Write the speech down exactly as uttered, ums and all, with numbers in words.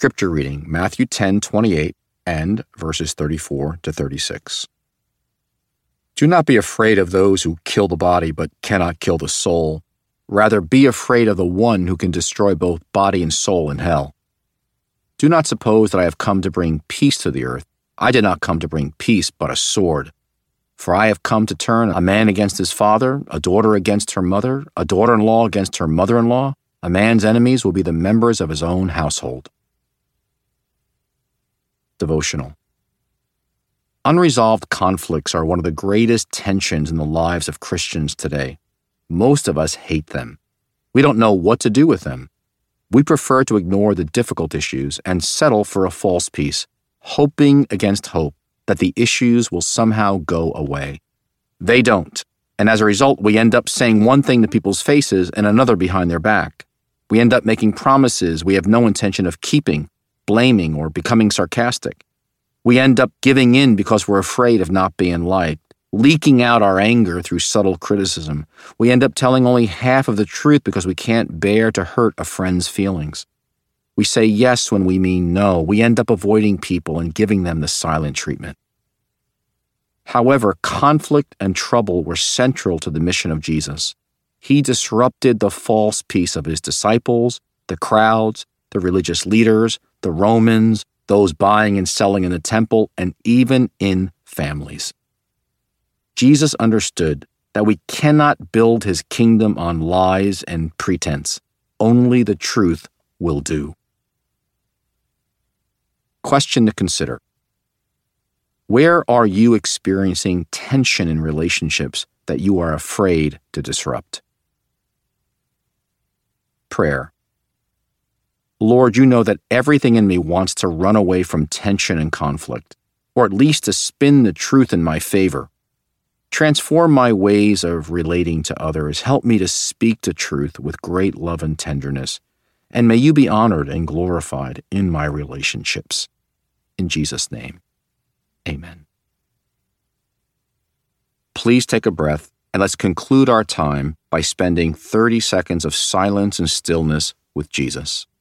Scripture reading, Matthew ten twenty-eight and verses thirty-four to thirty-six. Do not be afraid of those who kill the body but cannot kill the soul. Rather, be afraid of the one who can destroy both body and soul in hell. Do not suppose that I have come to bring peace to the earth. I did not come to bring peace, but a sword. For I have come to turn a man against his father, a daughter against her mother, a daughter-in-law against her mother-in-law. A man's enemies will be the members of his own household. Devotional. Unresolved conflicts are one of the greatest tensions in the lives of Christians today. Most of us hate them. We don't know what to do with them. We prefer to ignore the difficult issues and settle for a false peace, hoping against hope that the issues will somehow go away. They don't, and as a result, we end up saying one thing to people's faces and another behind their back. We end up making promises we have no intention of keeping, blaming, or becoming sarcastic. We end up giving in because we're afraid of not being liked, leaking out our anger through subtle criticism. We end up telling only half of the truth because we can't bear to hurt a friend's feelings. We say yes when we mean no. We end up avoiding people and giving them the silent treatment. However, conflict and trouble were central to the mission of Jesus. He disrupted the false peace of his disciples, the crowds, the religious leaders, the Romans, those buying and selling in the temple, and even in families. Jesus understood that we cannot build his kingdom on lies and pretense. Only the truth will do. Question to consider. Where are you experiencing tension in relationships that you are afraid to disrupt? Prayer. Lord, you know that everything in me wants to run away from tension and conflict, or at least to spin the truth in my favor. Transform my ways of relating to others. Help me to speak the truth with great love and tenderness, and may you be honored and glorified in my relationships. In Jesus' name, amen. Please take a breath, and let's conclude our time by spending thirty seconds of silence and stillness with Jesus.